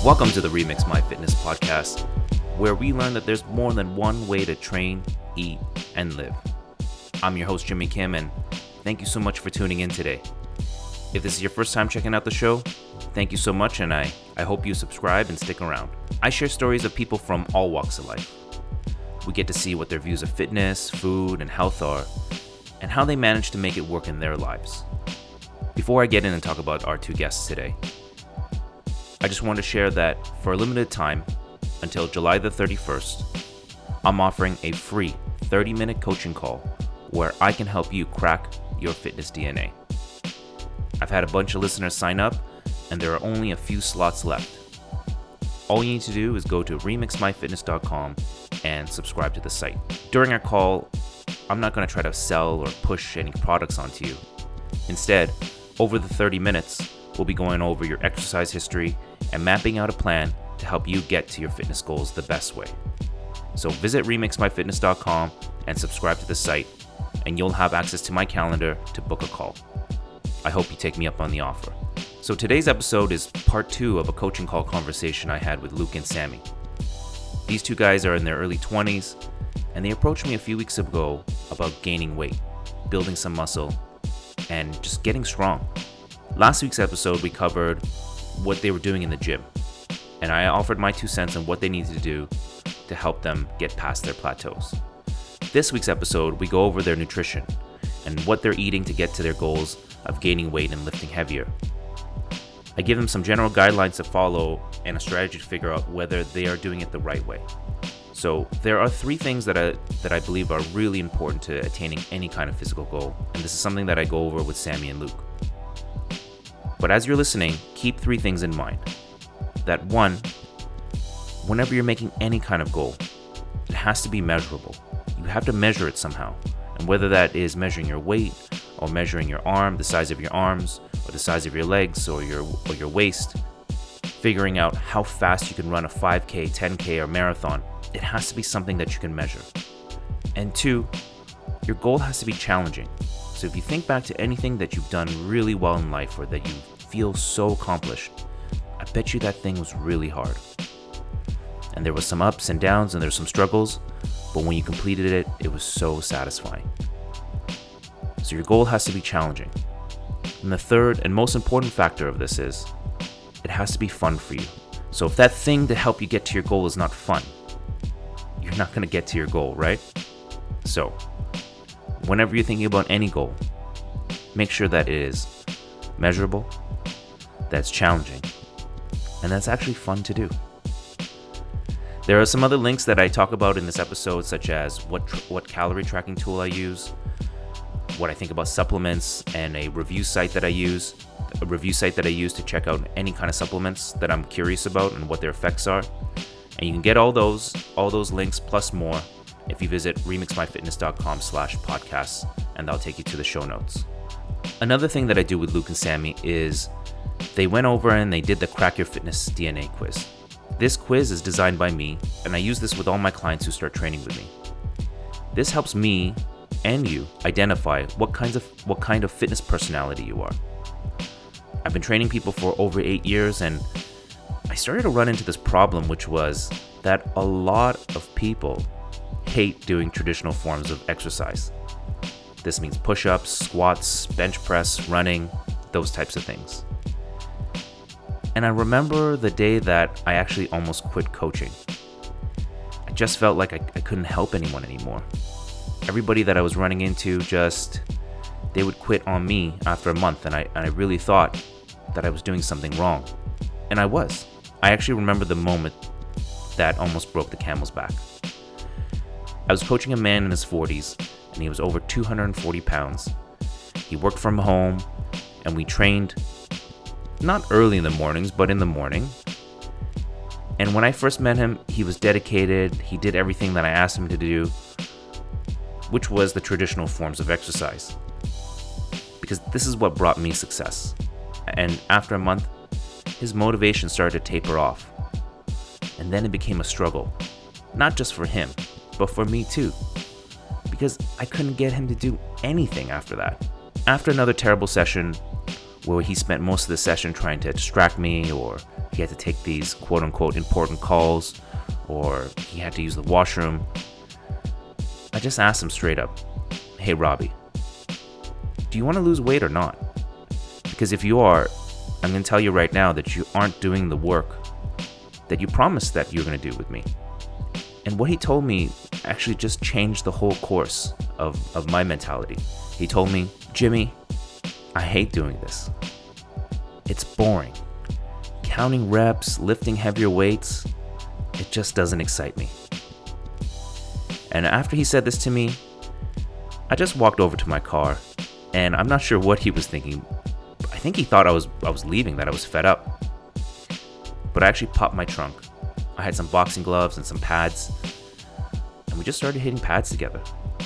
Welcome to the Remix My Fitness podcast, where we learn that there's more than one way to train, eat, and live. I'm your host, Jimmy Kim, and thank you so much for tuning in today. If this is your first time checking out the show, thank you so much, and I hope you subscribe and stick around. I share stories of people from all walks of life. We get to see what their views of fitness, food, and health are, and how they manage to make it work in their lives. Before I get in and talk about our two guests today, I just want to share that for a limited time, until July the 31st, I'm offering a free 30-minute coaching call where I can help you crack your fitness DNA. I've had a bunch of listeners sign up, and there are only a few slots left. All you need to do is go to remixmyfitness.com and subscribe to the site. During our call, I'm not going to try to sell or push any products onto you. Instead, over the 30 minutes, we'll be going over your exercise history and mapping out a plan to help you get to your fitness goals the best way. So visit remixmyfitness.com and subscribe to the site, and you'll have access to my calendar to book a call. I hope you take me up on the offer. So today's episode is part 2 of a coaching call conversation I had with Luke and Sammy. These two guys are in their early 20s, and they approached me a few weeks ago about gaining weight, building some muscle, and just getting strong. Last week's episode, we covered what they were doing in the gym, and I offered my 2 cents on what they needed to do to help them get past their plateaus. This week's episode, we go over their nutrition and what they're eating to get to their goals of gaining weight and lifting heavier. I give them some general guidelines to follow and a strategy to figure out whether they are doing it the right way. So there are 3 things that I believe are really important to attaining any kind of physical goal, and this is something that I go over with Sammy and Luke. But as you're listening, keep 3 things in mind. That 1, whenever you're making any kind of goal, it has to be measurable. You have to measure it somehow. And whether that is measuring your weight, or measuring your arm, the size of your arms, or the size of your legs, or your waist, figuring out how fast you can run a 5K, 10K, or marathon, it has to be something that you can measure. And 2, your goal has to be challenging. So if you think back to anything that you've done really well in life or that you feel so accomplished, I bet you that thing was really hard. And there was some ups and downs and there's some struggles, but when you completed it, it was so satisfying. So your goal has to be challenging. And the third and most important factor of this is, it has to be fun for you. So if that thing to help you get to your goal is not fun, you're not going to get to your goal, right? So whenever you're thinking about any goal, make sure that it is measurable, that's challenging, and that's actually fun to do. There are some other links that I talk about in this episode, such as what calorie tracking tool I use, what I think about supplements, and a review site that I use to check out any kind of supplements that I'm curious about and what their effects are. And you can get all those links plus more if you visit remixmyfitness.com/podcasts, and that'll take you to the show notes. Another thing that I do with Luke and Sammy is they went over and they did the Crack Your Fitness DNA quiz. This quiz is designed by me, and I use this with all my clients who start training with me. This helps me and you identify what kind of fitness personality you are. I've been training people for over 8 years, and I started to run into this problem, which was that a lot of people hate doing traditional forms of exercise. This means push-ups, squats, bench press, running, those types of things. And I remember the day that I actually almost quit coaching. I just felt like I couldn't help anyone anymore. Everybody that I was running into they would quit on me after a month, and I really thought that I was doing something wrong. And I was. I actually remember the moment that almost broke the camel's back. I was coaching a man in his 40s, and he was over 240 pounds. He worked from home, and we trained not early in the mornings, but in the morning. And when I first met him, he was dedicated. He did everything that I asked him to do, which was the traditional forms of exercise. Because this is what brought me success. And after a month, his motivation started to taper off. And then it became a struggle. Not just for him, but for me too. Because I couldn't get him to do anything after that. After another terrible session, where he spent most of the session trying to distract me, or he had to take these quote-unquote important calls, or he had to use the washroom, I just asked him straight up, "Hey Robbie, do you want to lose weight or not? Because if you are, I'm going to tell you right now that you aren't doing the work that you promised that you're going to do with me." And what he told me actually just changed the whole course of my mentality. He told me, "Jimmy, I hate doing this. It's boring. Counting reps, lifting heavier weights, it just doesn't excite me." And after he said this to me, I just walked over to my car, and I'm not sure what he was thinking. I think he thought I was leaving, that I was fed up. But I actually popped my trunk. I had some boxing gloves and some pads, and we just started hitting pads together.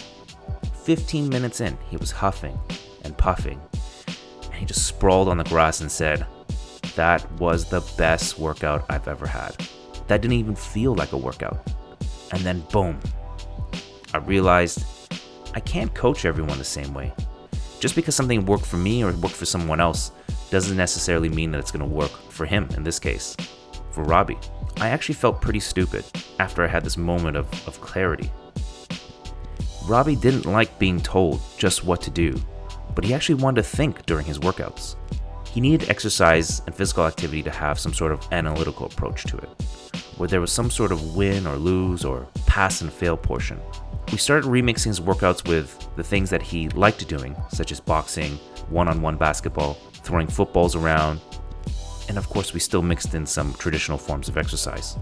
15 minutes in, he was huffing and puffing, and he just sprawled on the grass and said, "That was the best workout I've ever had. That didn't even feel like a workout." And then boom, I realized I can't coach everyone the same way. Just because something worked for me or worked for someone else doesn't necessarily mean that it's going to work for him, in this case, for Robbie. I actually felt pretty stupid after I had this moment of clarity. Robbie didn't like being told just what to do, but he actually wanted to think during his workouts. He needed exercise and physical activity to have some sort of analytical approach to it, where there was some sort of win or lose or pass and fail portion. We started remixing his workouts with the things that he liked doing, such as boxing, one-on-one basketball, throwing footballs around, and of course we still mixed in some traditional forms of exercise.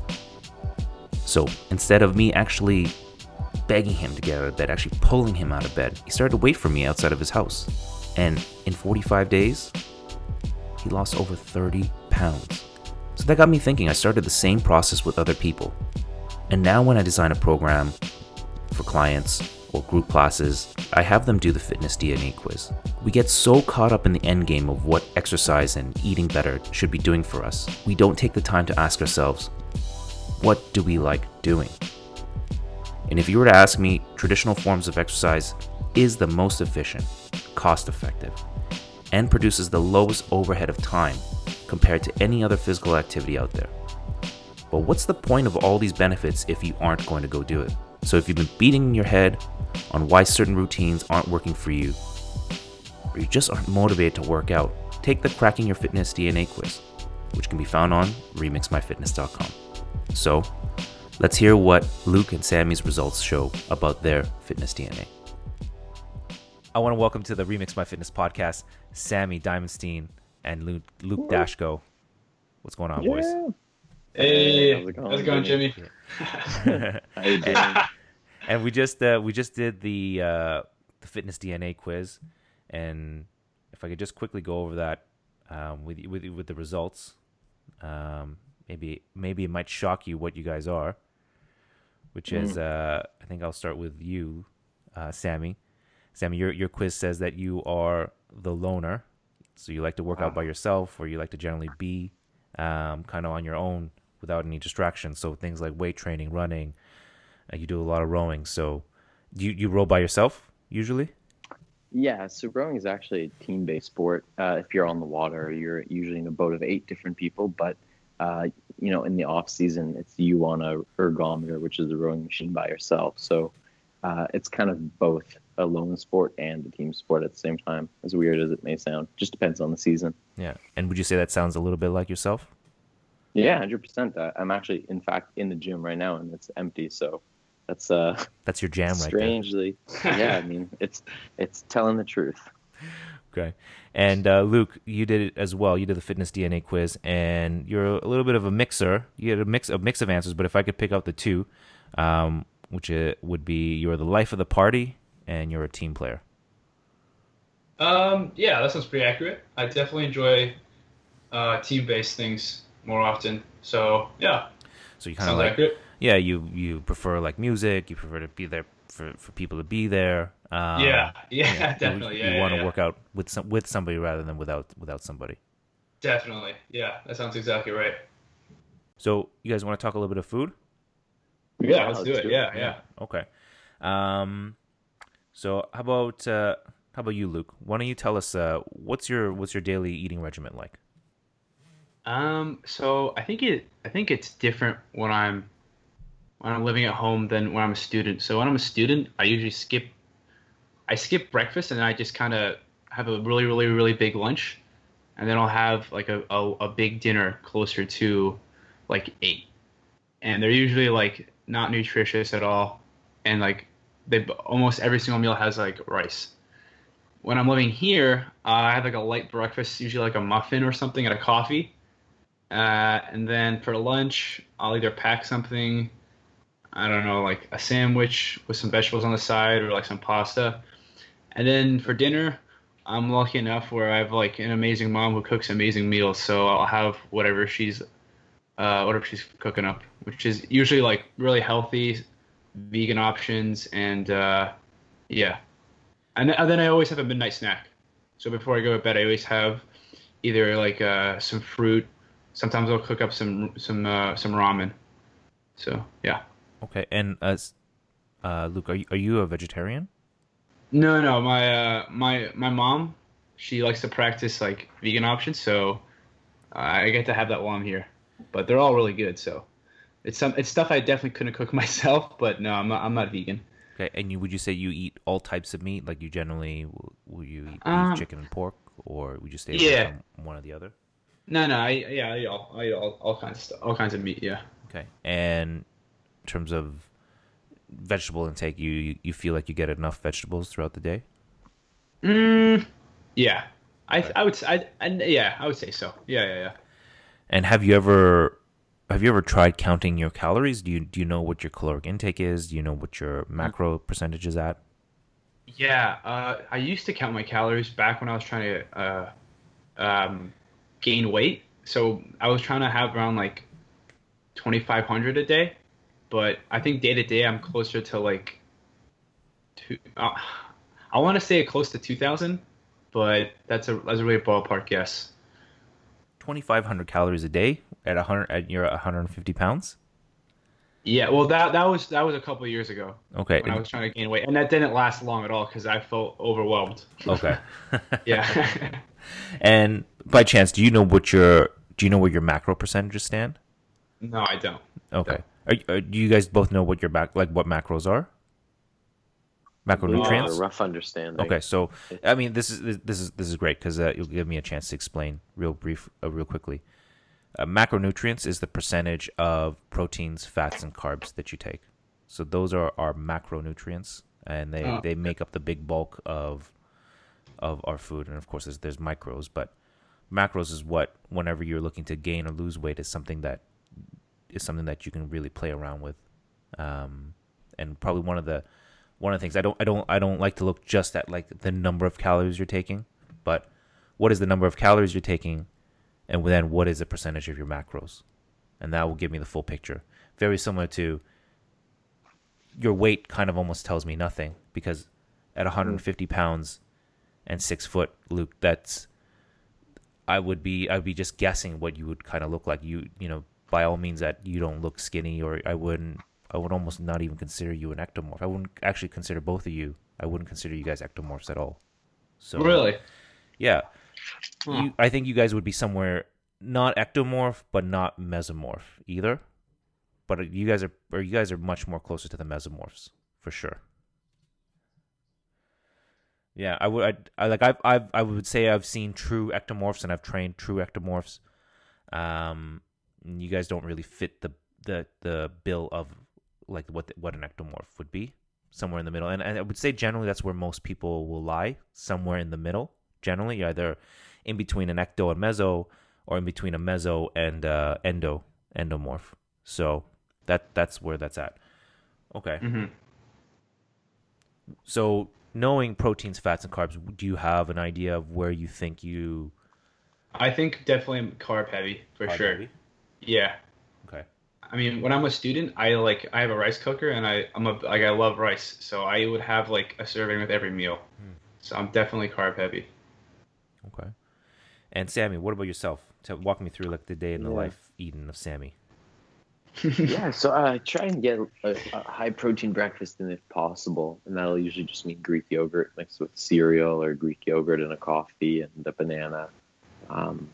So instead of me actually begging him to get out of bed, actually pulling him out of bed, he started to wait for me outside of his house. And in 45 days, he lost over 30 pounds. So that got me thinking. I started the same process with other people. And now when I design a program for clients or group classes, I have them do the fitness DNA quiz. We get so caught up in the end game of what exercise and eating better should be doing for us, we don't take the time to ask ourselves, what do we like doing? And if you were to ask me, traditional forms of exercise is the most efficient, cost-effective, and produces the lowest overhead of time compared to any other physical activity out there. But what's the point of all these benefits if you aren't going to go do it? So if you've been beating your head on why certain routines aren't working for you, or you just aren't motivated to work out, take the Cracking Your Fitness DNA quiz, which can be found on remixmyfitness.com. So let's hear what Luke and Sammy's results show about their fitness DNA. I want to welcome to the Remix My Fitness podcast, Sammy Diamondstein and Luke Dashko. What's going on, boys? Hey, how's it going, Jimmy? How you doing? And we just did the fitness DNA quiz, and if I could just quickly go over that with the results, maybe it might shock you what you guys are, which is I think I'll start with you, Sammy. Sammy, your quiz says that you are the loner, so you like to work out by yourself, or you like to generally be kind of on your own without any distractions. So things like weight training, running, you do a lot of rowing. So you row by yourself usually? Yeah, so rowing is actually a team-based sport. If you're on the water, you're usually in a boat of 8 different people, but in the off season, it's you on a ergometer, which is a rowing machine, by yourself. So it's kind of both a lone sport and a team sport at the same time, as weird as it may sound. Just depends on the season. Yeah. And would you say that sounds a little bit like yourself? Yeah, 100%. I'm actually, in fact, in the gym right now, and it's empty. So that's your jam, strangely, right there. Yeah, I mean, it's telling the truth. Okay. And Luke, you did it as well. You did the fitness DNA quiz, and you're a little bit of a mixer. You had a mix of answers, but if I could pick out the two, which would be you're the life of the party and you're a team player. Yeah, that sounds pretty accurate. I definitely enjoy team-based things more often. So yeah. So you kind of like accurate. Yeah, you prefer like music. You prefer to be there for people to be there. Yeah, definitely. You want to work out with somebody rather than without somebody. Definitely. Yeah, that sounds exactly right. So you guys want to talk a little bit of food? Yeah, let's do it. Yeah. Okay. So how about How about you, Luke? Why don't you tell us what's your daily eating regimen like? So I think it's different when I'm living at home than when I'm a student. So when I'm a student, I skip breakfast and I just kind of have a really big lunch, and then I'll have like a big dinner closer to like 8. And they're usually like not nutritious at all, and like they almost every single meal has like rice. When I'm living here, I have like a light breakfast, usually like a muffin or something and a coffee. And then for lunch, I'll either pack something, I don't know, like a sandwich with some vegetables on the side or like some pasta. And then for dinner, I'm lucky enough where I have like an amazing mom who cooks amazing meals, so I'll have whatever she's cooking up, which is usually like really healthy, vegan options, and yeah. And then I always have a midnight snack. So before I go to bed, I always have either like some fruit. Sometimes I'll cook up some ramen. So yeah. Okay, and as Luke, are you a vegetarian? No, no, my mom, she likes to practice like vegan options, so I get to have that while I'm here. But they're all really good, so it's stuff I definitely couldn't cook myself. But no, I'm not vegan. Okay, and would you say you eat all types of meat? Like you generally, will you eat beef, Um, chicken, and pork, or would you stay away yeah, from one or the other? no, no, I eat all kinds of stuff, all kinds of meat. Yeah. Okay, and in terms of vegetable intake, you feel like you get enough vegetables throughout the day? Mm, yeah, Okay. yeah, I would say so. Yeah, yeah, yeah. And have you ever tried counting your calories? Do you know what your caloric intake is? Do you know what your macro percentage is at? Yeah, I used to count my calories back when I was trying to gain weight. So I was trying to have around like 2,500 a day, but I think day to day I'm closer to like two. I want to say close to 2,000, but that's a really ballpark guess. 2,500 calories a day at 100 at you're at 150 pounds. Yeah, well that was a couple of years ago Okay, when I was trying to gain weight, and that didn't last long at all because I felt overwhelmed. okay. Yeah. And by chance, do you know where your macro percentages stand? No, I don't. Okay. Do you guys both know what your what macros are? I believe I have a Macronutrients? rough understanding. Okay, so I mean, this is great because you'll give me a chance to explain real quickly. Macronutrients is the percentage of proteins, fats, and carbs that you take. So those are our macronutrients, and Oh, they make up the big bulk of our food. And of course, there's micros, but macros is what whenever you're looking to gain or lose weight is something that you can really play around with. And probably one of the things I don't like to look just at like the number of calories you're taking, but what is the number of calories you're taking, and then what is the percentage of your macros, and that will give me the full picture. Very similar to your weight, kind of almost tells me nothing because at Mm. 150 pounds and 6 foot, Luke, that's I'd be just guessing what you would kind of look like. You know, by all means that you don't look skinny, or I would almost not even consider you an ectomorph. I wouldn't actually consider both of you. I wouldn't consider you guys ectomorphs at all. So really? yeah, Huh. I think you guys would be somewhere not ectomorph, but not mesomorph either. But you guys are much more closer to the mesomorphs for sure. Yeah, I like I would say I've seen true ectomorphs and I've trained true ectomorphs. You guys don't really fit the bill of like what an ectomorph would be, somewhere in the middle. And I would say generally that's where most people will lie, somewhere in the middle. Generally, either in between an ecto and meso, or in between a meso and endomorph. So that's where that's at. Okay. Hmm. So knowing proteins, fats, and carbs, do you have an idea of where you think you I think definitely carb heavy for carb sure. heavy? Yeah. Okay. I mean, when I'm a student, I have a rice cooker and I love rice, so I would have like a serving with every meal. Hmm. So I'm definitely carb heavy. Okay. And Sammy, what about yourself? Walk me through like the day in the Yeah. life eating of Sammy. Yeah, so I try and get a high protein breakfast in if possible, and that'll usually just mean Greek yogurt mixed with cereal or Greek yogurt and a coffee and a banana. Um,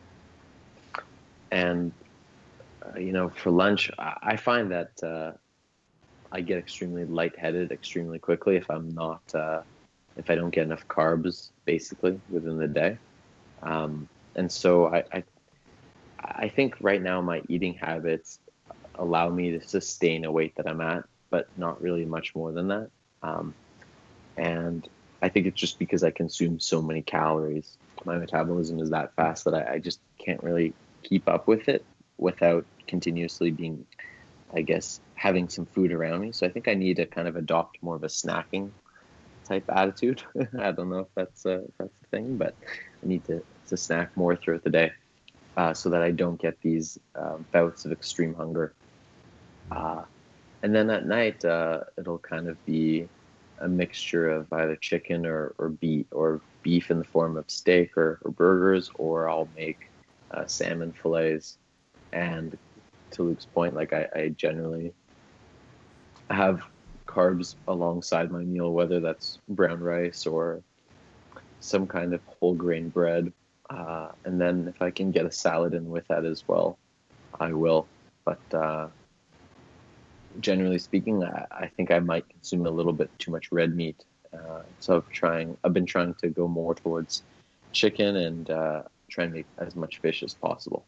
and for lunch, I find that I get extremely lightheaded extremely quickly if I don't get enough carbs basically within the day. And so I think right now my eating habits allow me to sustain a weight that I'm at, but not really much more than that. Um, and I think it's just because I consume so many calories. My metabolism is that fast that I just can't really keep up with it without continuously being, I guess, having some food around me. So I think I need to kind of adopt more of a snacking type attitude. I don't know if that's a thing, but I need to snack more throughout the day so that I don't get these bouts of extreme hunger. And then at night, it'll kind of be a mixture of either chicken or beef in the form of steak or burgers, or I'll make salmon fillets. And to Luke's point, like I generally have carbs alongside my meal, whether that's brown rice or some kind of whole grain bread. And then if I can get a salad in with that as well, I will. But generally speaking, I think I might consume a little bit too much red meat. So I've been trying to go more towards chicken and try and make as much fish as possible.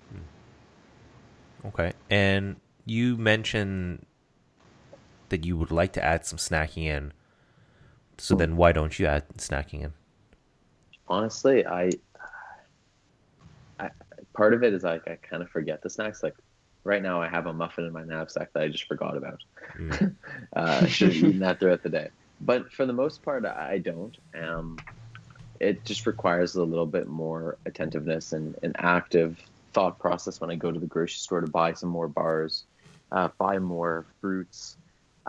Okay. And you mentioned that you would like to add some snacking in. So then why don't you add snacking in? Honestly, I part of it is like I kind of forget the snacks. Like right now, I have a muffin in my knapsack that I just forgot about. I should have eaten that throughout the day. But for the most part, I don't. It just requires a little bit more attentiveness and an active thought process when I go to the grocery store to buy some more bars, buy more fruits.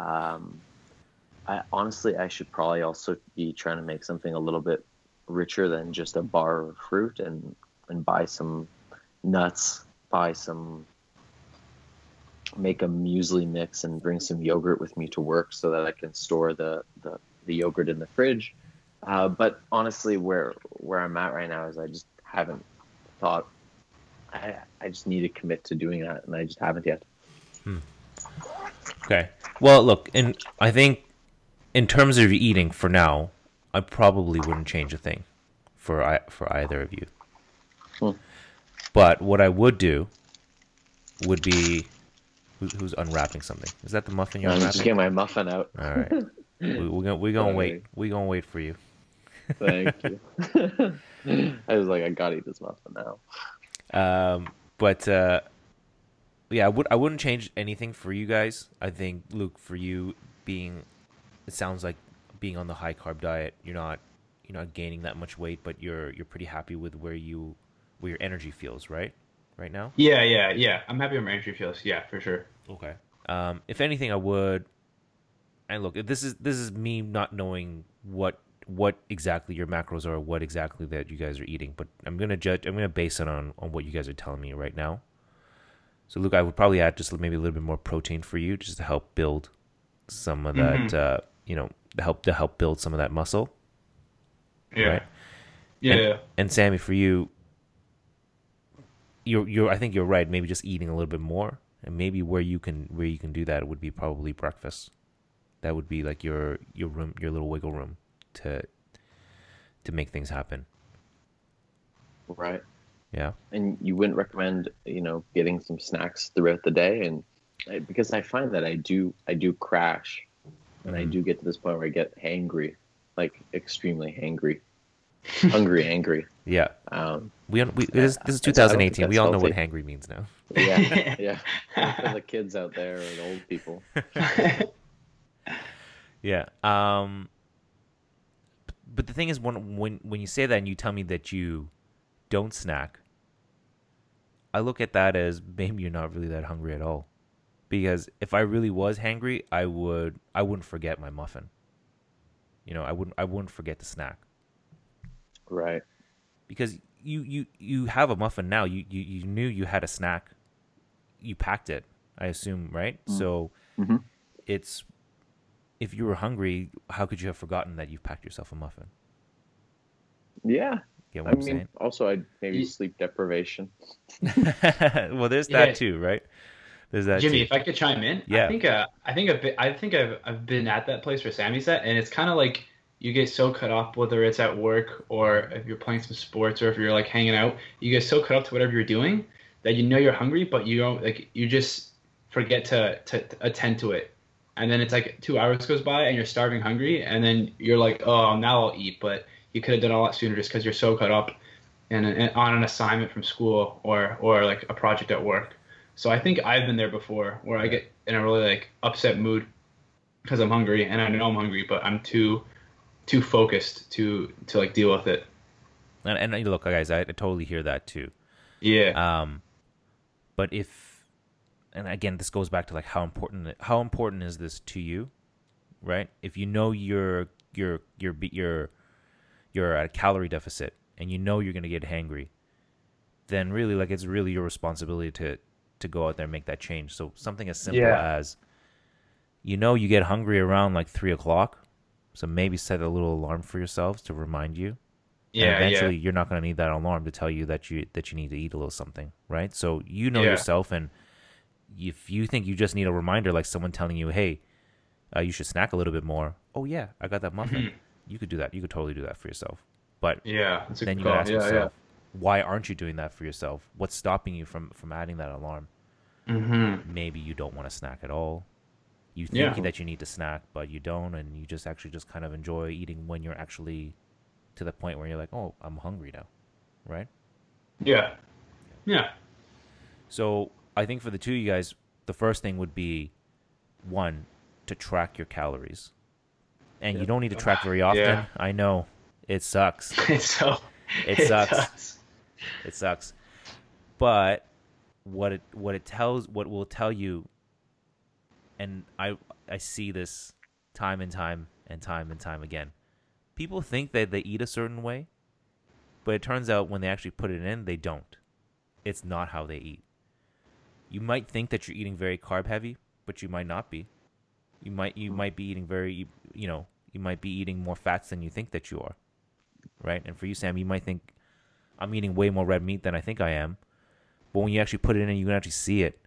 I should probably also be trying to make something a little bit richer than just a bar of fruit and buy some nuts, make a muesli mix and bring some yogurt with me to work so that I can store the yogurt in the fridge. But honestly, where I'm at right now is I just haven't thought. I just need to commit to doing that, and I just haven't yet. Okay. Well, look, and I think in terms of eating for now, I probably wouldn't change a thing for either of you. But what I would do would be who's unwrapping something? Is that the muffin you're unwrapping? I'm just getting my muffin out. All right. We're gonna wait. We're gonna wait for you. Thank you. I was like, I gotta eat this muffin now. Yeah, I wouldn't change anything for you guys. I think, Luke, for you it sounds like being on the high carb diet, you're not gaining that much weight, but you're pretty happy with where your energy feels, right now. Yeah. I'm happy with my energy feels. Yeah, for sure. Okay. If anything, I would. And look, this is me not knowing what exactly your macros are, what exactly that you guys are eating, but I'm gonna base it on what you guys are telling me right now. So, Luke, I would probably add just maybe a little bit more protein for you, just to help build some of that, to help build some of that muscle. Yeah. Right? Yeah. And Sammy, for you, I think you're right. Maybe just eating a little bit more, and maybe where you can do that would be probably breakfast. That would be like your room, your little wiggle room to make things happen. Right. Yeah. And you wouldn't recommend, getting some snacks throughout the day, and because I find that I do crash, and I do get to this point where I get hangry, like extremely hangry, angry. Yeah. This is 2018. We all know what hangry means now. Yeah. For the kids out there or the old people. Yeah. But the thing is, when you say that and you tell me that you don't snack, I look at that as maybe you're not really that hungry at all. Because if I really was hangry, I wouldn't forget my muffin. I wouldn't forget to snack. Right. Because you have a muffin now. You knew you had a snack. You packed it. I assume, right? So Mm-hmm. it's, if you were hungry, how could you have forgotten that you've packed yourself a muffin? Yeah. Get I what I'm mean, saying? also I'd maybe Y- sleep deprivation. Well, there's that Yeah, too, right? There's that Jimmy, too. if I could chime in, Yeah. I think I've been at that place where Sammy's at, and it's kind of like you get so cut off, whether it's at work or if you're playing some sports or if you're like hanging out, you get so cut off to whatever you're doing that you know you're hungry, but you don't like you just forget to attend to it, and then it's like 2 hours goes by and you're starving hungry, and then you're like, oh, now I'll eat, but you could have done a lot sooner just because you're so cut up and on an assignment from school or like a project at work. So I think I've been there before where I Yeah. get in a really like upset mood because I'm hungry and I know I'm hungry, but I'm too focused to like deal with it. And look, guys, I totally hear that too. Yeah. But if, and again, this goes back to like how important is this to you, right? If you know you're at a calorie deficit and you know you're gonna get hangry, then really like it's really your responsibility to go out there and make that change. So something as simple Yeah. as, you get hungry around like 3 o'clock, so maybe set a little alarm for yourselves to remind you. And Yeah. Yeah. eventually you're not going to need that alarm to tell you that you need to eat a little something, right? So you know Yeah. yourself, and if you think you just need a reminder, like someone telling you, hey, you should snack a little bit more. Oh yeah, I got that muffin. Mhm. You could do that. You could totally do that for yourself. But Yeah. That's a then good you got to call. ask Yeah. yourself, why aren't you doing that for yourself? What's stopping you from adding that alarm? Yeah. Mm-hmm. Maybe you don't want to snack at all. You Yeah. think that you need to snack, but you don't, and you just actually just kind of enjoy eating when you're actually to the point where you're like, oh, I'm hungry now, right? Yeah. Yeah. So I think for the two of you guys, the first thing would be, one, to track your calories. And you don't need to track very often. Yeah. I know it sucks. It's so It it sucks. does. It sucks. But what will tell you, and I see this time and time and time and time again. People think that they eat a certain way, but it turns out when they actually put it in, they don't. It's not how they eat. You might think that you're eating very carb heavy, but you might not be. You might be eating you might be eating more fats than you think that you are, right? And for you, Sam, you might think I'm eating way more red meat than I think I am, but when you actually put it in and you can actually see it,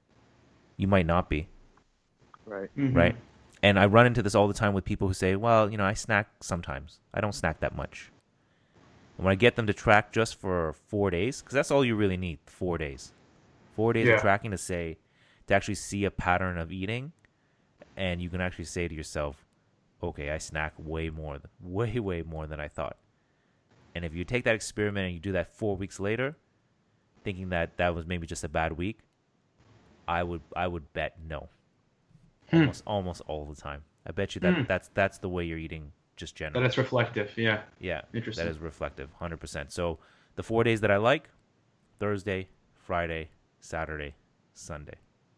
you might not be, Right. Mm-hmm. right? And I run into this all the time with people who say, well, I snack sometimes. I don't snack that much. And when I get them to track just for 4 days, because that's all you really need, 4 days. 4 days Yeah. of tracking to actually see a pattern of eating, and you can actually say to yourself, okay, I snack way more than I thought. And if you take that experiment and you do that 4 weeks later, thinking that that was maybe just a bad week, I would bet no. Almost all the time. I bet you that that's the way you're eating just That generally. it's reflective. Yeah. Yeah, Interesting. that is reflective, 100%. So the 4 days that I like: Thursday, Friday, Saturday, Sunday.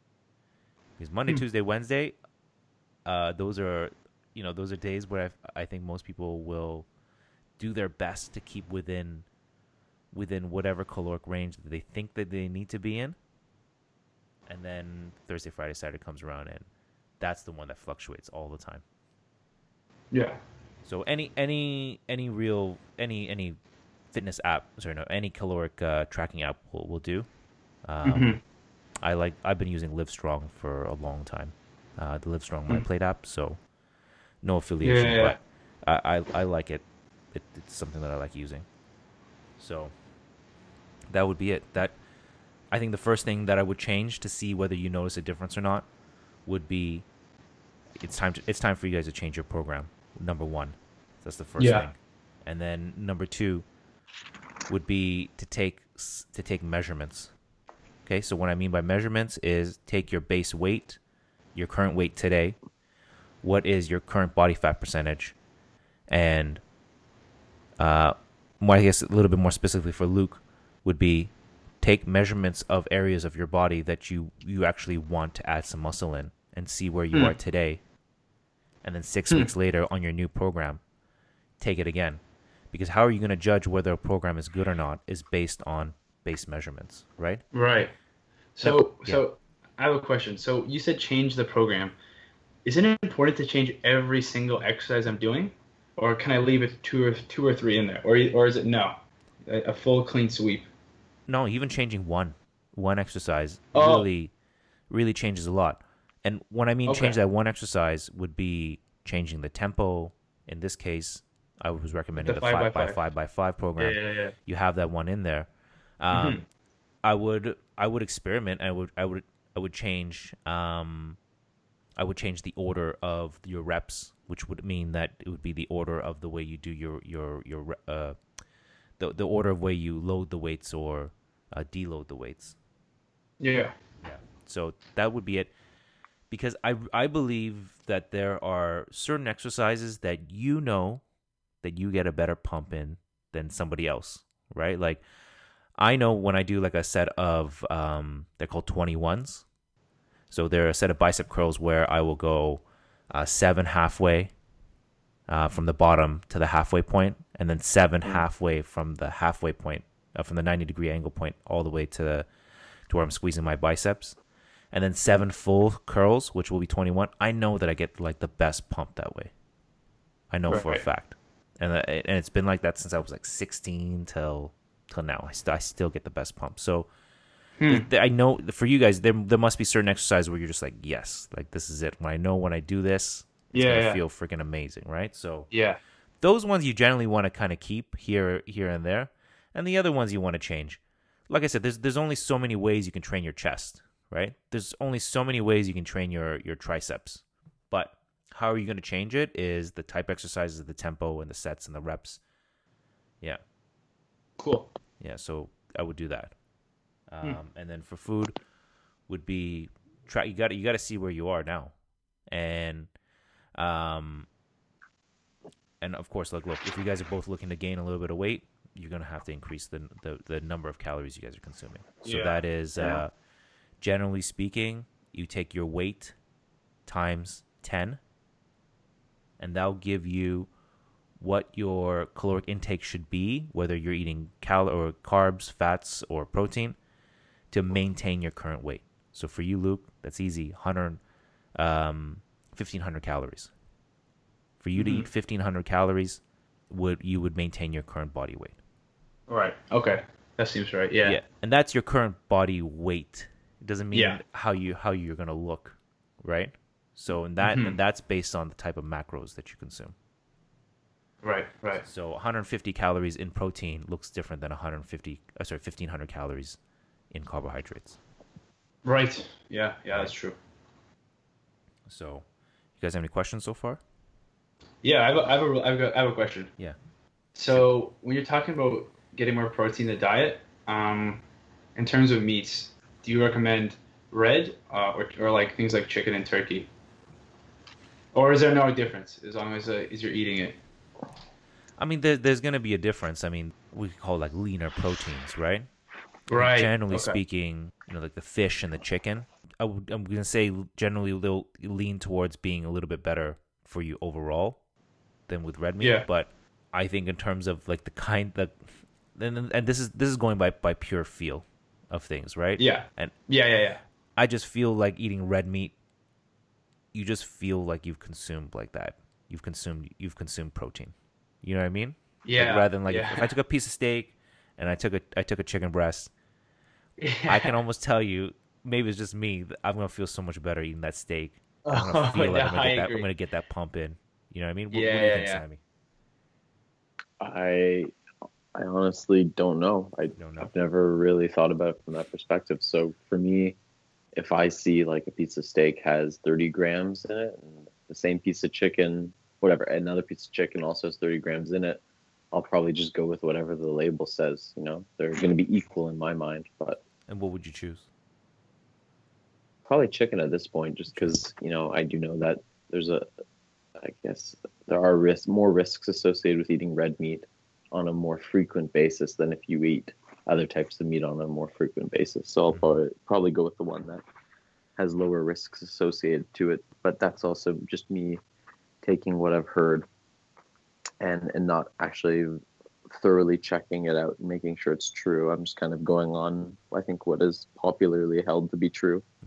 Because Monday, Tuesday, Wednesday, those are days where I think most people will do their best to keep within whatever caloric range that they think that they need to be in. And then Thursday, Friday, Saturday comes around, and that's the one that fluctuates all the time. Yeah. So any fitness app, any caloric tracking app will do. I've been using Livestrong for a long time, the Livestrong MyPlate app. So no affiliation, Yeah. but I like it. It's something that I like using. So that would be it. I think the first thing that I would change to see whether you notice a difference or not would be, it's time for you guys to change your program. Number one, that's the first Yeah. thing, and then number two would be to take measurements. Okay, so what I mean by measurements is take your base weight, your current weight today, what is your current body fat percentage, and I guess a little bit more specifically for Luke would be take measurements of areas of your body that you actually want to add some muscle in, and see where you are today. And then 6 weeks later on your new program, take it again. Because how are you going to judge whether a program is good or not is based on base measurements, right? Right. So I have a question. So you said change the program. Isn't it important to change every single exercise I'm doing, or can I leave it two or three in there, or is it no, a full clean sweep? No, even changing one exercise Oh, really changes a lot. And when I mean change okay. that one exercise would be changing the tempo. In this case, I was Like recommending the the five by five by five. five by five Yeah, program. yeah, yeah. You have that one in there. Hmm. Um, I would experiment. I would change I would change the order of your reps, which would mean that it would be the order of the way you do the order of way you load the weights or deload the weights. Yeah. Yeah. So that would be it. Because I believe that there are certain exercises that you know that you get a better pump in than somebody else, right? Like I know when I do like a set of they're called 21s. So they're a set of bicep curls where I will go seven halfway from the bottom to the halfway point, and then seven Mm. halfway from the halfway point, from the 90-degree angle point all the way to where I'm squeezing my biceps, and then seven full curls, which will be 21. I know that I get like the best pump that way. I know for a Right. fact, and it's been like that since I was like 16 till now. I still get the best pump. So Hmm. I know for you guys, there must be certain exercises where you're just like, yes, like this is it. When I know when I do this, it's Yeah, gonna yeah, feel freaking amazing, right? So yeah. those ones you generally want to kind of keep here and there, and the other ones you want to change. Like I said, there's only so many ways you can train your chest, right? There's only so many ways you can train your triceps, but how are you going to change it is the type exercises, the tempo, and the sets and the reps. Yeah, Cool. yeah. So I would do that. Hmm. And then for food would be try. You got to see where you are now, and um, and of course, like, look, if you guys are both looking to gain a little bit of weight, you're gonna have to increase the number of calories you guys are consuming. So Yeah. that is, Yeah. generally speaking, you take your weight times 10, and that'll give you what your caloric intake should be, whether you're eating or carbs, fats, or protein, to maintain your current weight. So for you, Luke, that's easy. 1,500 calories. For you to Hmm. eat 1,500 calories, you would maintain your current body weight. Right. Okay. That seems right. Yeah. Yeah, and that's your current body weight. It doesn't Yeah. mean how you're gonna look, right? So Hmm. and that's based on the type of macros that you consume. Right. Right. So 150 calories in protein looks different than 1,500 calories in carbohydrates, Right. Yeah. Yeah. right? That's true. So, you guys have any questions so far? Yeah. I have a question. Yeah. Shoot. So when you're talking about getting more protein in the diet, in terms of meats, do you recommend red or like things like chicken and turkey, or is there no difference as long as you're eating it? I mean, there's going to be a difference. I mean, we call it like leaner proteins, right? Like Right. generally Okay. speaking, like the fish and the chicken, I'm going to say generally they'll lean towards being a little bit better for you overall than with red meat. Yeah. But I think in terms of like the kind that, and this is going by pure feel of things, right? Yeah. And Yeah. Yeah. Yeah. I just feel like eating red meat, you just feel like you've consumed like that. You've consumed protein. You know what I mean? Like Yeah. rather than like if I Yeah. took a piece of steak and I took a chicken breast, I can Yeah. almost tell you, maybe it's just me, that I'm gonna feel so much better eating that steak. I'm gonna Oh, feel like yeah, I I'm agree. gonna get that pump in. You know what I mean? Yeah. What do you Yeah. think, Yeah. Sammy? I I honestly don't know. You don't know. I've never really thought about it from that perspective. So for me, if I see like a piece of steak has 30 grams in it, and the same piece of chicken, whatever, another piece of chicken also has 30 grams in it, I'll probably just go with whatever the label says. They're going to be equal in my mind, but And what would you choose? probably chicken at this point, just Chicken. because I do know that there's I guess there are more risks associated with eating red meat on a more frequent basis than if you eat other types of meat on a more frequent basis. So I'll probably go with the one that has lower risks associated to it. But that's also just me taking what I've heard and not actually thoroughly checking it out and making sure it's true. I'm just kind of going on, I think, what is popularly held to be true. Right.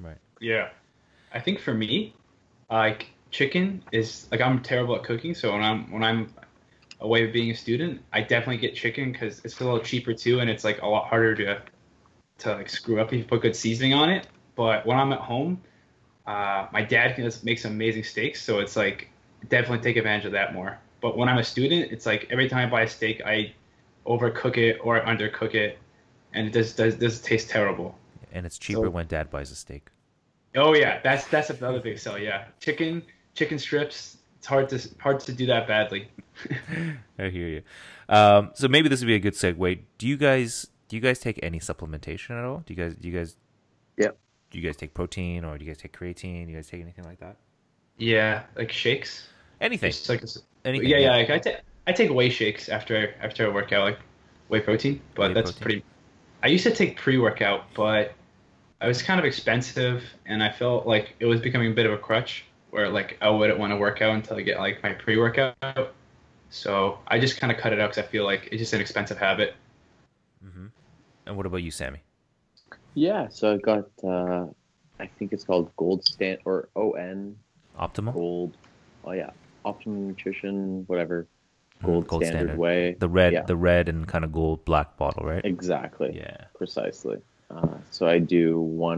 Yeah. I think for me, like chicken is like I'm terrible at cooking, so when I'm away being a student, I definitely get chicken because it's a little cheaper too, and it's like a lot harder to like screw up if you put good seasoning on it. But when I'm at home, my dad can just make some amazing steaks, so it's like definitely take advantage of that more. But when I'm a student, it's like every time I buy a steak, I overcook it or I undercook it, and it just does taste terrible. And it's cheaper So, when dad buys a steak. oh yeah, that's another big sell. Yeah, chicken strips. It's hard to do that badly. I hear you. So maybe this would be a good segue. Do you guys take any supplementation at all? Yeah. Do you guys take protein, or do you guys take creatine? Do you guys take anything like that? Yeah, like shakes. Anything. Just like Anything. yeah, yeah. Like I take whey shakes after a workout, like whey protein. But Whey that's protein. pretty. I used to take pre-workout, but it was kind of expensive, and I felt like it was becoming a bit of a crutch, where like I wouldn't want to work out until I get like my pre-workout. So I just kind of cut it out because I feel like it's just an expensive habit. Mm-hmm. And what about you, Sammy? Yeah, so I got I think it's called Gold Stand or ON Optimal? Gold. Oh yeah, Optimum Nutrition, whatever. Gold Gold Standard Whey. The red, Yeah, the red and kind of gold black bottle, right? exactly, Yeah. precisely. So I do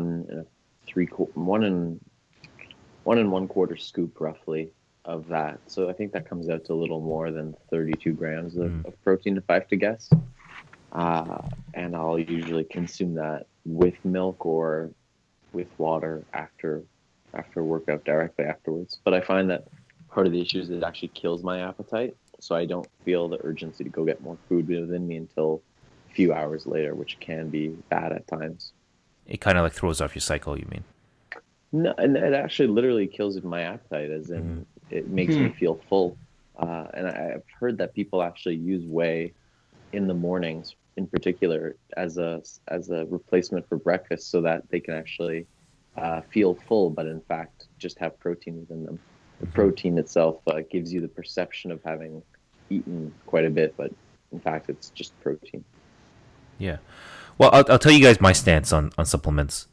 one and one quarter scoop roughly of that. So I think that comes out to a little more than 32 grams of protein, if I have to guess. And I'll usually consume that with milk or with water after workout directly afterwards. But I find that part of the issue is it actually kills my appetite, so I don't feel the urgency to go get more food within me until a few hours later, which can be bad at times. It kind of like throws off your cycle, you mean? No, and it actually literally kills my appetite, as in it makes me feel full. And I've heard that people actually use whey in the mornings, in particular, as a replacement for breakfast, so that they can actually feel full, but in fact just have protein within them. The protein itself gives you the perception of having eaten quite a bit, but in fact it's just protein. Yeah. Well, I'll tell you guys my stance on supplements.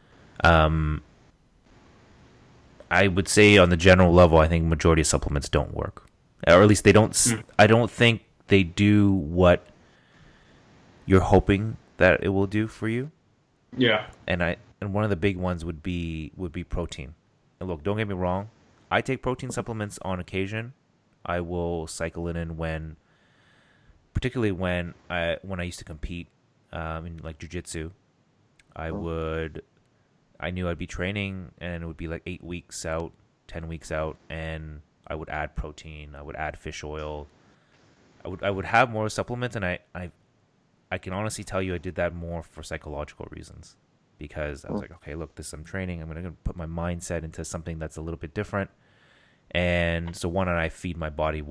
I would say on the general level, I think majority of supplements don't work, or at least they don't. I don't think they do what you're hoping that it will do for you. Yeah. And one of the big ones would be protein. And look, don't get me wrong, I take protein supplements on occasion. I will cycle it in particularly when I used to compete in like jiu-jitsu. I knew I'd be training, and it would be like 8 weeks out, 10 weeks out, and I would add protein, I would add fish oil. I would have more supplements, and I can honestly tell you I did that more for psychological reasons, because I was like, okay, look, I'm training. I'm going to put my mindset into something that's a little bit different. And so why don't I feed my body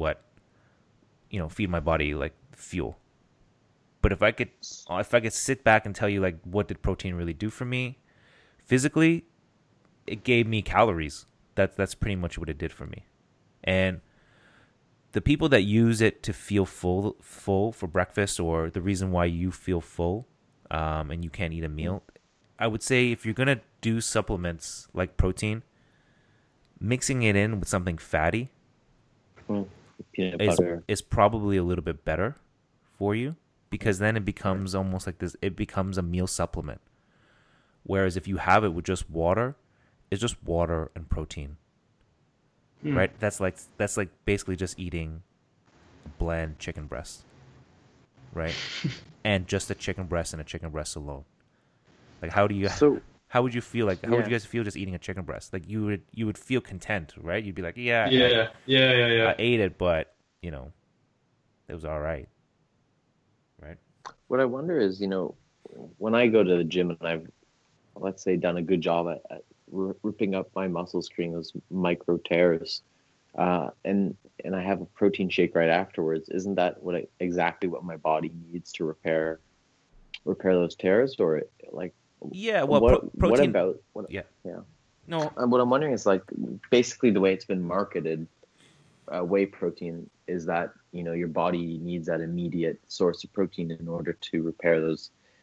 like fuel? But if I could sit back and tell you like what did protein really do for me physically, it gave me calories. That's pretty much what it did for me. And the people that use it to feel full for breakfast, or the reason why you feel full and you can't eat a meal, I would say if you're going to do supplements like protein, mixing it in with something fatty Peanut butter. is probably a little bit better for you, because then it becomes almost like this. It becomes a meal supplement. Whereas if you have it with just water, it's just water and protein, right? That's like basically just eating a bland chicken breast, right? And just a chicken breast and a chicken breast alone. Like how would you feel like? How would you guys feel just eating a chicken breast? Like you would feel content, right? You'd be like, yeah. I ate it, but it was all right, right? What I wonder is, when I go to the gym and I've, let's say, done a good job at ripping up my muscles, creating those micro tears, and I have a protein shake right afterwards, isn't that exactly what my body needs to repair those tears? Or like, yeah, well, protein. Yeah. No. What I'm wondering is, like, basically the way it's been marketed, whey protein, is that your body needs that immediate source of protein in order to repair those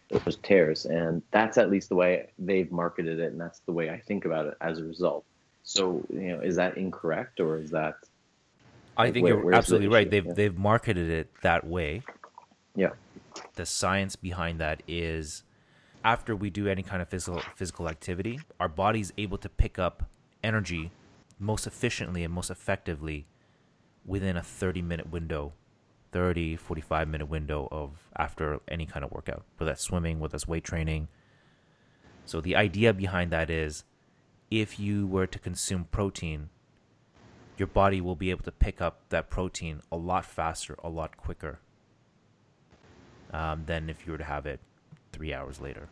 those tears. And that's at least the way they've marketed it, and that's the way I think about it as a result. So, is that incorrect, or is that I like, think you're where's the absolutely right. issue? They've marketed it that way. Yeah. The science behind that is after we do any kind of physical activity, our body's able to pick up energy most efficiently and most effectively within a 30-minute window, 45-minute window of after any kind of workout, whether that's swimming, whether that's weight training. So the idea behind that is if you were to consume protein, your body will be able to pick up that protein a lot faster, a lot quicker than if you were to have it 3 hours later.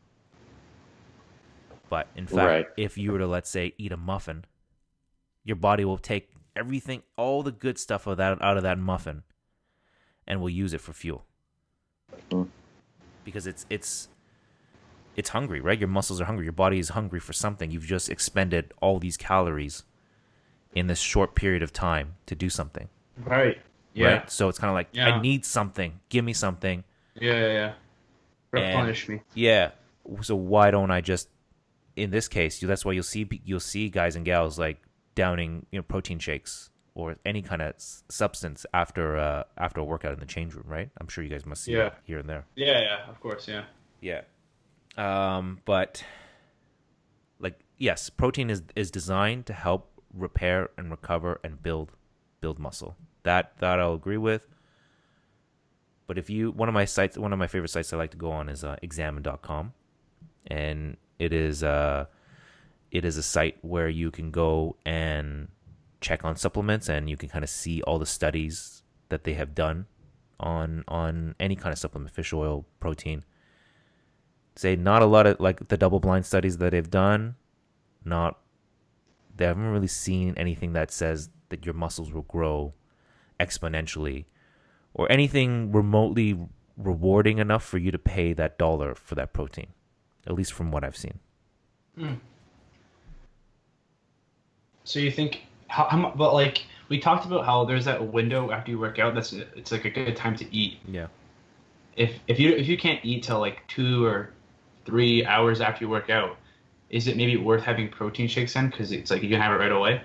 But in fact, Right. if you were to, let's say, eat a muffin, your body will take everything, all the good stuff out of that muffin, and will use it for fuel. Mm. Because it's hungry, right? Your muscles are hungry. Your body is hungry for something. You've just expended all these calories in this short period of time to do something. Right. Yeah. Right? So it's kind of like, Yeah. I need something. Give me something. Yeah. Replenish And- me. Yeah. So why don't I just, in this case, that's why you'll see guys and gals like downing, protein shakes or any kind of substance after a workout in the change room, right? I'm sure you guys must see Yeah. that here and there. Yeah. Of course. Yeah. Yeah. But like, yes, protein is designed to help repair and recover and build muscle. That I'll agree with. But if one of my favorite sites I like to go on is examine.com, and it is a site where you can go and check on supplements, and you can kind of see all the studies that they have done on any kind of supplement, fish oil, protein. Say not a lot of like the double-blind studies that they've done, they haven't really seen anything that says that your muscles will grow exponentially or anything remotely rewarding enough for you to pay that dollar for that protein, at least from what I've seen. So you think how but like we talked about how there's that window after you work out it's like a good time to eat. Yeah. If you can't eat till like 2 or 3 hours after you work out, is it maybe worth having protein shakes then? Because it's like you can have it right away.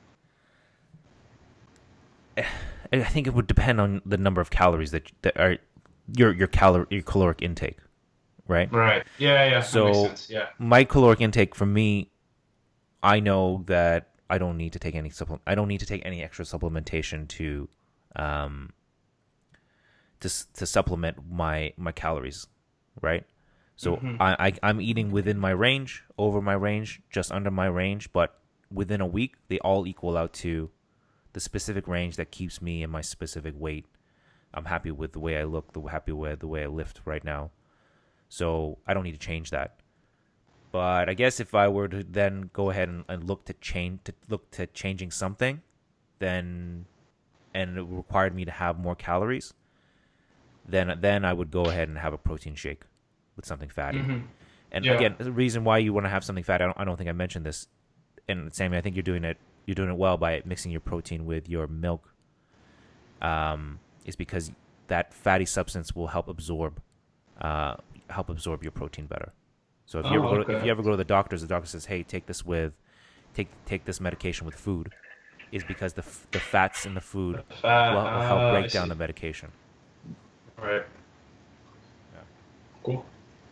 I think it would depend on the number of calories that are your caloric intake, right? Right. Yeah. So that makes sense. Yeah. my caloric intake for me, I know that I don't need to take any I don't need to take any extra supplementation to supplement my calories, right? So I'm eating within my range, over my range, just under my range, but within a week they all equal out to the specific range that keeps me in my specific weight. I'm happy with the way I look, happy with the way I lift right now. So I don't need to change that. But I guess if I were to then go ahead and look to changing something, then and it required me to have more calories, then I would go ahead and have a protein shake with something fatty. Mm-hmm. And Yeah. again, the reason why you want to have something fatty, I don't think I mentioned this. And Sammy, I think you're doing it well by mixing your protein with your milk. Is because that fatty substance will help absorb your protein better. So if you ever go to the doctor says, "Hey, take this medication with food," is because the fats in the food will help break down the medication. Right. Yeah. Cool.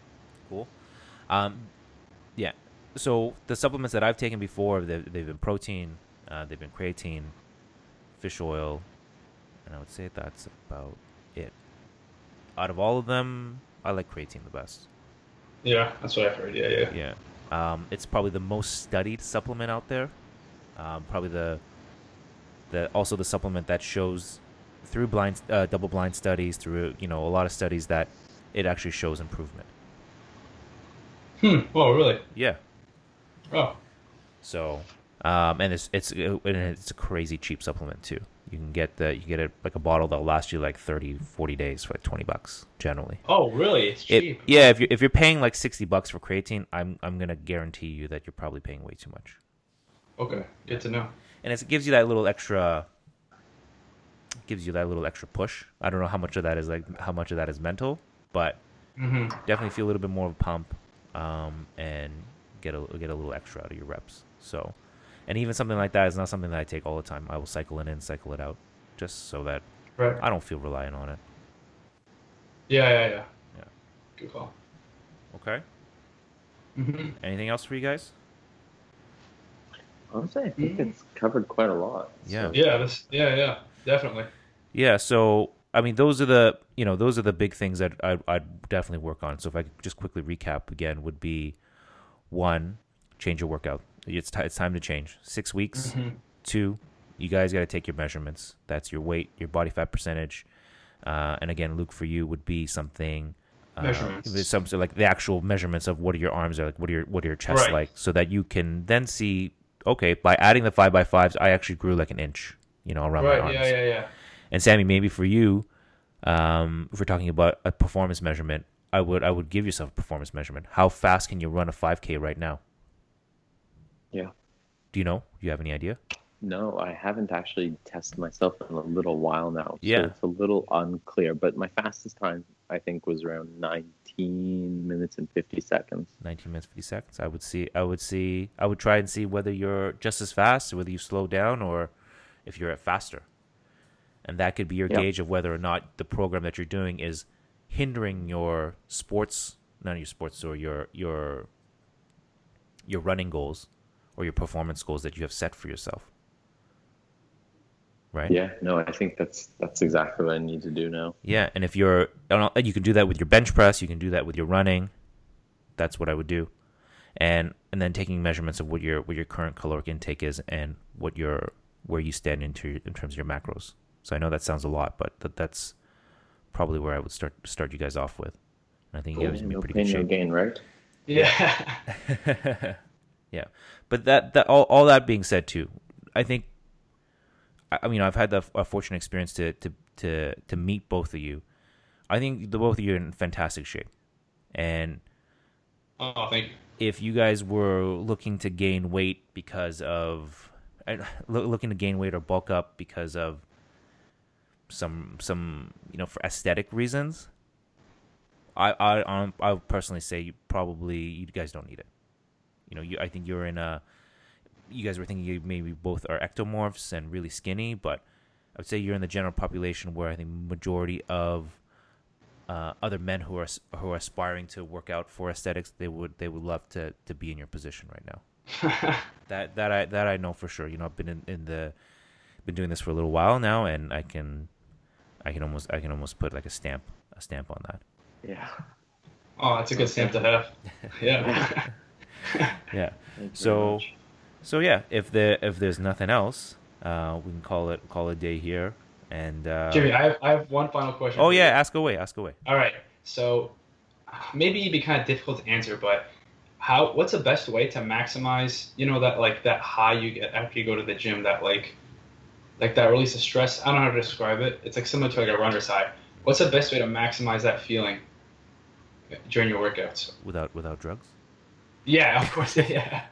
Yeah. So the supplements that I've taken before, they've been protein, they've been creatine, fish oil, and I would say that's about it. Out of all of them, I like creatine the best. Yeah, that's what I've heard. Yeah. Yeah. It's probably the most studied supplement out there. Probably the also the supplement that shows through double-blind studies, through a lot of studies that it actually shows improvement. Oh, really? Yeah. Oh. So, and it's a crazy cheap supplement too. You can get like a bottle that'll last you like 30-40 days for like $20 generally. Oh, really? It's cheap. Yeah, if you're paying like $60 for creatine, I'm gonna guarantee you that you're probably paying way too much. Okay, good to know. And it gives you that little extra push. I don't know how much of that is mental, but definitely feel a little bit more of a pump, and get a little extra out of your reps. So, and even something like that is not something that I take all the time. I will cycle it in, cycle it out, just so that Right. I don't feel reliant on it. Yeah. Good call. Okay. Mm-hmm. Anything else for you guys? Honestly, I think it's covered quite a lot. Yeah. So, Yeah, definitely. Yeah. So, I mean, those are the big things that I'd definitely work on. So if I could just quickly recap again, would be one, change your workout. It's time to change. 6 weeks. Mm-hmm. 2, you guys got to take your measurements. That's your weight, your body fat percentage. And again, Luke, for you would be something. Measurements. Something like the actual measurements of what are your arms are like, what are your chests Right. like, so that you can then see, okay, by adding the 5x5s, I actually grew like an inch, around my arms. Yeah. And Sammy, maybe for you, if we're talking about a performance measurement, I would give yourself a performance measurement. How fast can you run a 5K right now? Yeah. Do you know? Do you have any idea? No, I haven't actually tested myself in a little while now. Yeah. So it's a little unclear, but my fastest time, I think, was around 19 minutes and 50 seconds. 19 minutes 50 seconds. I would try and see whether you're just as fast, or whether you slow down, or if you're at faster. And that could be your gauge of whether or not the program that you're doing is hindering your sports, none of your sports, or your running goals or your performance goals that you have set for yourself. Right? Yeah, no, I think that's exactly what I need to do now. Yeah, and if you can do that with your bench press, you can do that with your running. That's what I would do. And then taking measurements of what your current caloric intake is, and where you stand in terms of your macros. So I know that sounds a lot, but that's probably where I would start you guys off with. And I think you guys would be No pretty pain, good no shape. gain, right? Yeah. Yeah, but that all that being said too, I think, I mean, I've had a fortunate experience to meet both of you. I think the both of you are in fantastic shape, and Oh, thank you. if you guys were looking to gain weight looking to gain weight or bulk up because of some for aesthetic reasons, I would personally say you guys don't need it. I think you guys were thinking you maybe both are ectomorphs and really skinny, but I would say you're in the general population where I think majority of other men who are aspiring to work out for aesthetics, they would love to be in your position right now. that I know for sure. I've been been doing this for a little while now, and I can almost put like a stamp on that. Yeah. Oh, that's a good stamp to have. Yeah. Yeah. Thank you very much. So yeah, if there's nothing else, we can call it a day here. And Jimmy, I have one final question. oh for yeah, you. ask away. All right. So maybe it'd be kind of difficult to answer, but what's the best way to maximize, that high you get after you go to the gym, that that release of stress? I don't know how to describe it. It's like similar to like a runner's high. What's the best way to maximize that feeling during your workouts? without drugs. Yeah, of course. Yeah.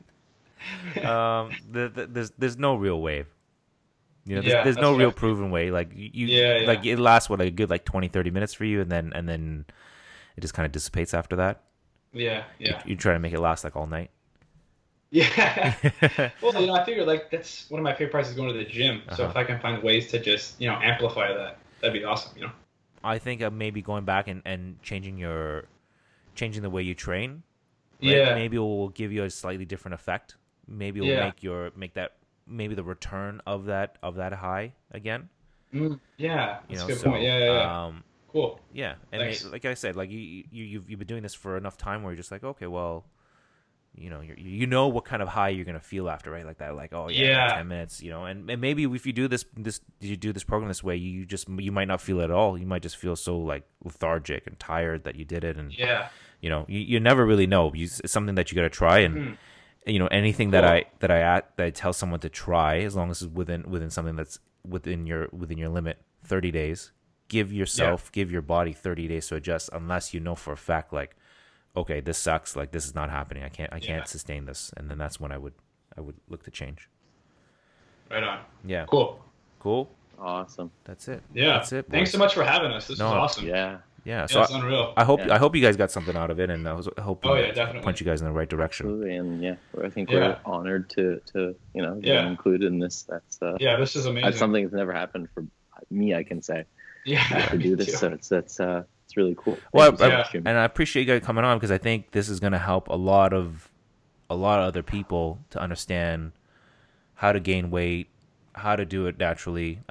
There's no real way. There's that's no real right. proven way. Like Yeah. like it lasts a good 20-30 minutes for you, and then it just kind of dissipates after that. Yeah. You try to make it last like all night. Yeah. Well, I figure that's one of my favorite parts is going to the gym. So Uh-huh. if I can find ways to just, amplify that, that'd be awesome, I think maybe going back and changing the way you train. Right? Yeah. Maybe it will give you a slightly different effect. Maybe it will make that maybe the return of that high again. Yeah. That's a good so, point. Yeah. Cool. Yeah, and Thanks. like I said, like you've been doing this for enough time where you're just like, okay, well, you know what kind of high you're gonna feel after, right? Like that, like, oh yeah, 10 minutes, and maybe if you do this program this way, you might not feel it at all. You might just feel so like lethargic and tired that you did it, and Yeah. you never really know. It's something that you got to try, and anything Cool. that I tell someone to try, as long as it's within something that's within your limit, 30 days. Give your body 30 days to adjust, unless you know for a fact, like, okay, this sucks, like this is not happening. I can't sustain this, and then that's when I would look to change. Right on. Yeah. Cool. Cool. Awesome. That's it. Yeah. That's it. Thanks boys. so much for having us. This was awesome. Yeah. Yeah. Yeah, So it's unreal. Yeah. I hope you guys got something out of it, and I was hoping Oh yeah, to definitely. point you guys in the right direction. Absolutely, and yeah, I think Yeah. we're honored to get Yeah. included in this. That's Yeah, this is amazing. that's something that's never happened for me. I can say Yeah, to do me this, too. so it's really cool. Well, Thank you so Yeah. much, Jimmy. and I appreciate you guys coming on because I think this is going to help a lot of other people to understand how to gain weight, how to do it naturally.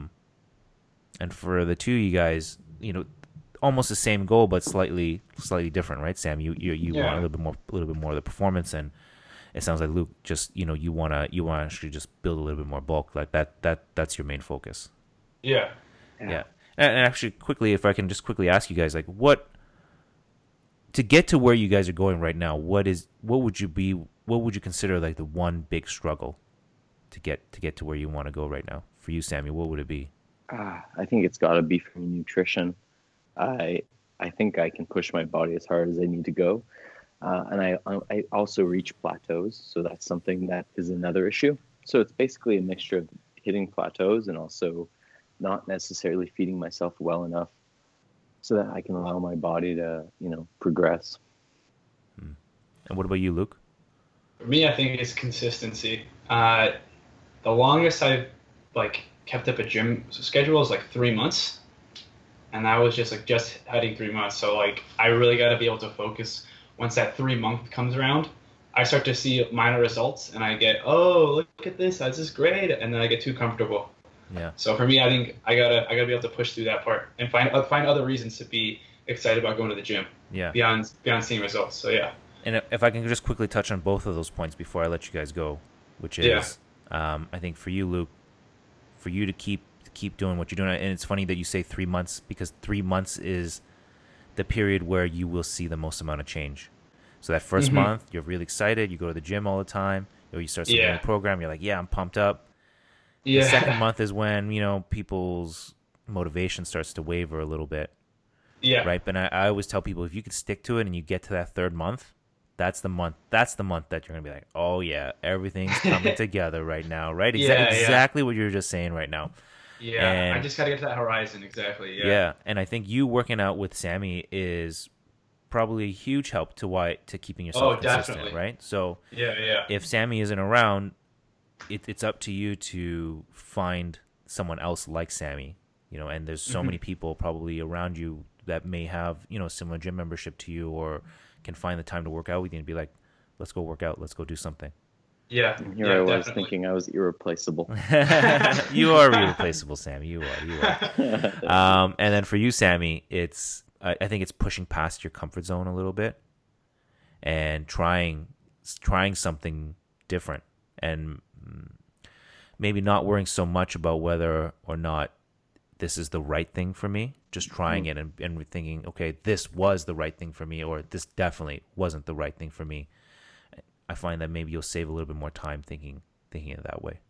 And for the two of you guys, almost the same goal but slightly different, right? Sam, you Yeah. want a little bit more of the performance, and it sounds like Luke just you want to actually just build a little bit more bulk, like that's your main focus. Yeah. Yeah. And actually, quickly, if I can just quickly ask you guys, like, what to get to where you guys are going right now, what would you consider like the one big struggle to get to where you want to go right now? For you, Sammy, what would it be? I think it's got to be for me nutrition. I think I can push my body as hard as I need to go, and I also reach plateaus, so that's something that is another issue. So it's basically a mixture of hitting plateaus and also not necessarily feeding myself well enough so that I can allow my body to progress. And what about you, Luke? For me, I think it's consistency. The longest I've kept up a gym schedule is 3 months, and that was just heading 3 months. So I really got to be able to focus. Once that 3 month comes around, I start to see minor results, and I get, oh, look at this, this is great, and then I get too comfortable. Yeah. So for me, I think I gotta be able to push through that part and find other reasons to be excited about going to the gym. Yeah. Beyond seeing results. So yeah. And if I can just quickly touch on both of those points before I let you guys go, which is, I think for you, Luke, for you to keep doing what you're doing, and it's funny that you say 3 months because 3 months is the period where you will see the most amount of change. So that 1st month, you're really excited. You go to the gym all the time. Or you start something in the program. You're like, yeah, I'm pumped up. Yeah. The second month is when people's motivation starts to waver a little bit. Yeah. Right. But I always tell people if you can stick to it and you get to that 3rd month, that's the month that you're gonna be like, oh yeah, everything's coming together right now, right? Exactly what you were just saying right now. Yeah, And I just gotta get to that horizon, exactly. yeah, and I think you working out with Sammy is probably a huge help to keeping yourself consistent, definitely. right? So Yeah. if Sammy isn't around, it's up to you to find someone else like Sammy, and there's so many people probably around you that may have, a similar gym membership to you or can find the time to work out with you and be like, let's go work out, let's go do something. Yeah. Here I was thinking I was irreplaceable. You are irreplaceable, Sammy. You are. And then for you, Sammy, I think it's pushing past your comfort zone a little bit and trying something different and maybe not worrying so much about whether or not this is the right thing for me. Just trying it and thinking, okay, this was the right thing for me, or this definitely wasn't the right thing for me. I find that maybe you'll save a little bit more time thinking it that way.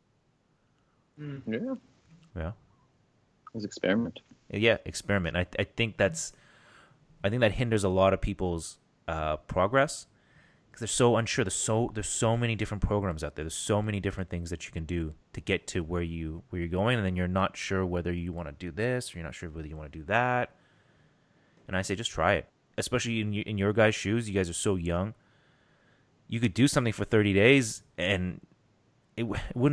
Yeah. Yeah. Let's experiment. Yeah, experiment. I think that hinders a lot of people's progress because they're so unsure. There's so many different programs out there. There's so many different things that you can do to get to where you're going, and then you're not sure whether you want to do this or you're not sure whether you want to do that. And I say just try it, especially in your guys' shoes. You guys are so young. You could do something for 30 days and you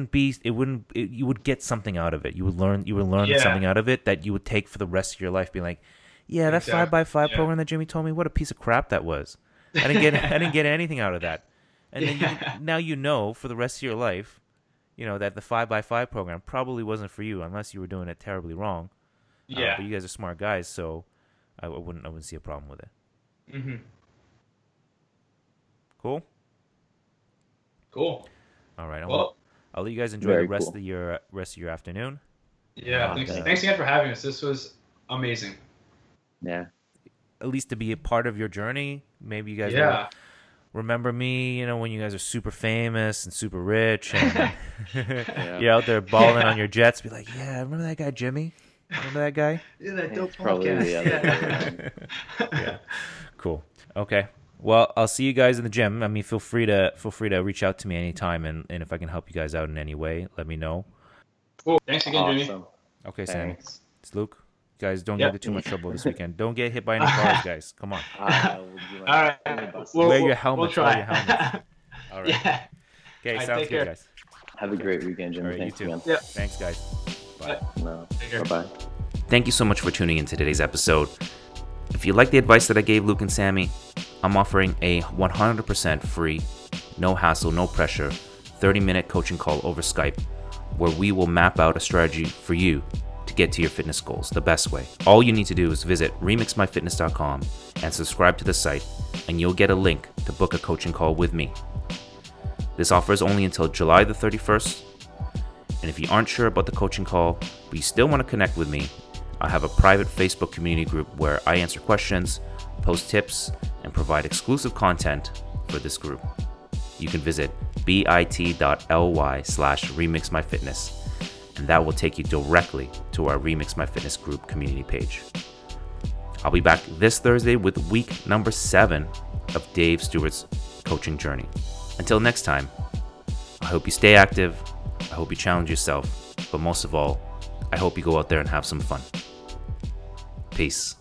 would get something out of it. You would learn something out of it that you would take for the rest of your life, being like, yeah, that 5x5 program that Jimmy told me, what a piece of crap that was. I didn't get anything out of that. And then now for the rest of your life, that the 5x5 program probably wasn't for you unless you were doing it terribly wrong. Yeah. But you guys are smart guys, so I wouldn't see a problem with it. Mm-hmm. Cool. All right. Well, I'll let you guys enjoy the rest of your afternoon. Yeah. Thanks again for having us. This was amazing. Yeah. At least to be a part of your journey. Maybe you guys will remember me, when you guys are super famous and super rich and you're out there balling on your jets. Be like, yeah, remember that guy Jimmy? Remember that guy? Yeah, that dope probably podcast. the other way. Yeah. Cool. Okay. Well, I'll see you guys in the gym. I mean, feel free to reach out to me anytime, and if I can help you guys out in any way, let me know. Cool. Thanks again, Jimmy. Awesome. Okay, Sammy. Thanks. It's Luke. Guys, don't get into too much trouble this weekend. Don't get hit by any cars, guys. Come on. We'll All right. Wear your helmets. We'll try. Wear your helmets. All right. Yeah. Okay, All right, sounds take good, care. guys. Have a great weekend, Jimmy. All right, Thanks you too. again. Yeah. Thanks, guys. Bye. No. Take care. Bye-bye. Thank you so much for tuning in to today's episode. If you like the advice that I gave Luke and Sammy, I'm offering a 100% free, no hassle, no pressure, 30-minute coaching call over Skype, where we will map out a strategy for you to get to your fitness goals the best way. All you need to do is visit remixmyfitness.com and subscribe to the site, and you'll get a link to book a coaching call with me. This offer is only until July the 31st, and if you aren't sure about the coaching call, but you still want to connect with me, I have a private Facebook community group where I answer questions, post tips, and provide exclusive content for this group. You can visit bit.ly/remixmyfitness, and that will take you directly to our Remix My Fitness group community page. I'll be back this Thursday with week number 7 of Dave Stewart's coaching journey. Until next time, I hope you stay active, I hope you challenge yourself, but most of all, I hope you go out there and have some fun. Peace.